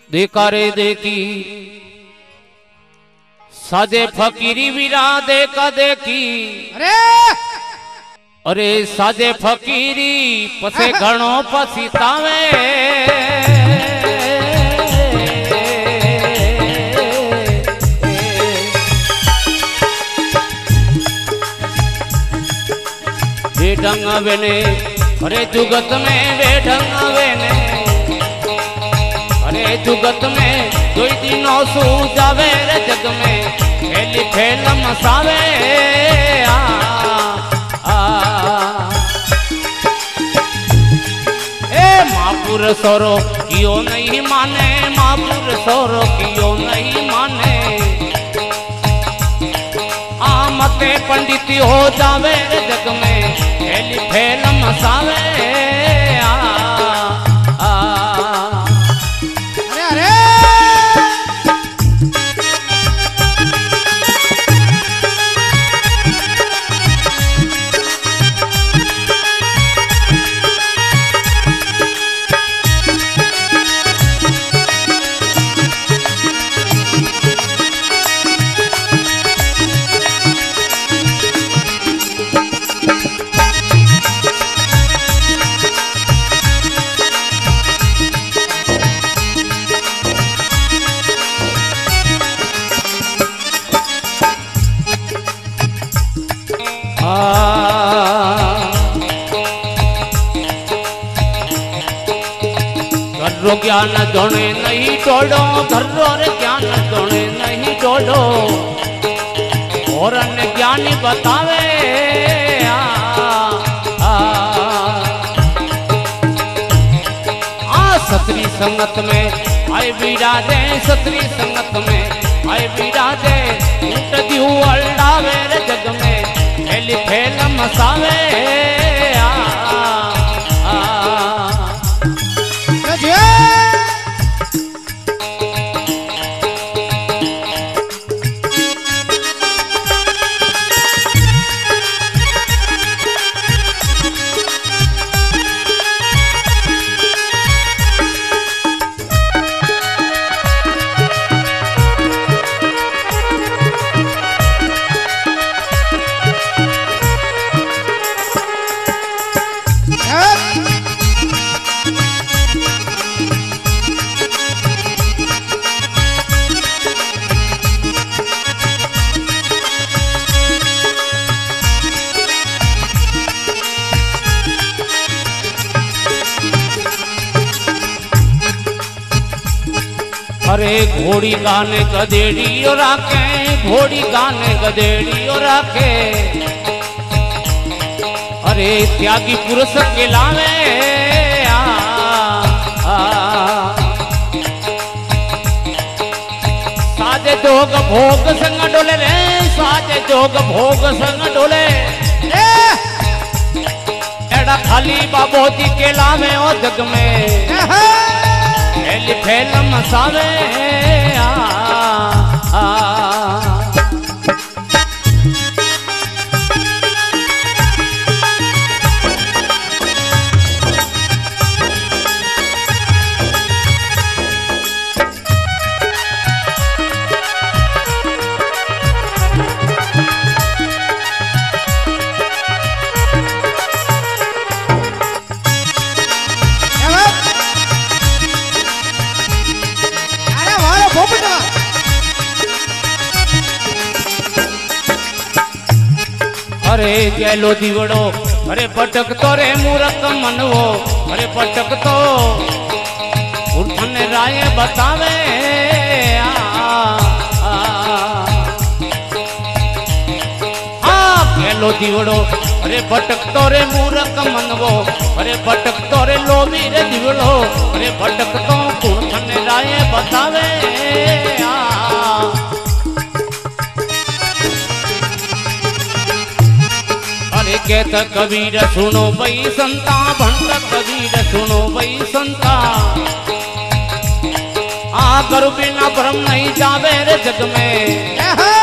देखा रे देखी साजे फकीरी वीरा देखा देखी अरे साजे फकीरी पसे घणो पसीतावे बेढंग वेने अरे जुगत में बेढंग वेने अरे जुगत में कोई दिनों सू जावे रे जग में खेली खेल मसावे महापुर सोरो कियो नहीं माने महापुर सोरो कियो नहीं माने मते पंडित हो जावे रे जग में खेली खेल मसावे घरो ज्ञान दोने नहीं टोड़ो घरो रे ज्ञान दोने नहीं टोड़ो और अन्य ज्ञानी बतावे सतरी संगत में आए विराजे सतरी संगत में आए विराजे ऊट दियो अल्लावे रे जग में खेल खेल मसावे अरे घोड़ी गाने गदेड़ी और आके घोड़ी गाने गदेड़ी और आके अरे त्यागी पुरुष के लावे साजे जोग भोग संग डोले रे साजे जोग भोग संग डोले एड़ा खाली बाबोजी के लावे ओ जग में खेल खेल मसावे अरे गैलो दीवड़ो अरे पटक तो रे मूरत मनवो अरे पटक तो उठने राय बतावे गैलो दीवड़ो अरे पटक तो रे मूरत मनवो अरे पटक तो रे लोभी रे दीवड़ो अरे पटक तो उठने राय बतावे कहत कबीर सुनो भाई संता भंत कबीर सुनो भाई संता करू बिना ब्रह्म नहीं जावे रे जग में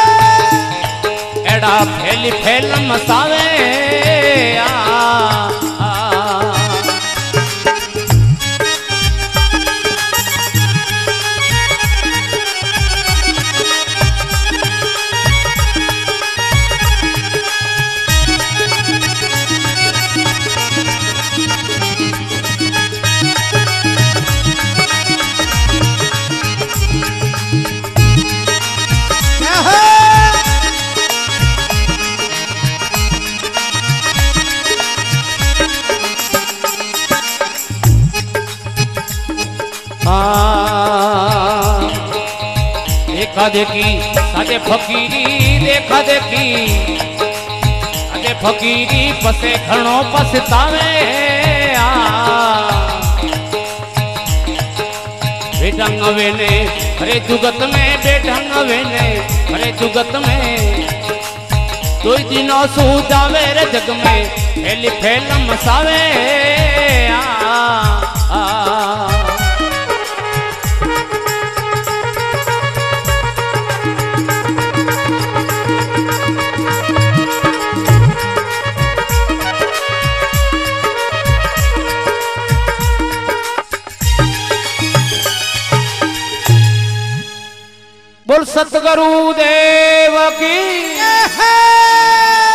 एड़ा फैली फैल मसावे देखा देखी सादे फकीरी देखा देखी सादे फकीरी पसे घणो पछतावे बेढंग वेने अरे जुगत में बेढंग वेने अरे जुगत में कोई दिनों सूझावे रे जग में फैली फैल मसावे बोल सतगुरु देव की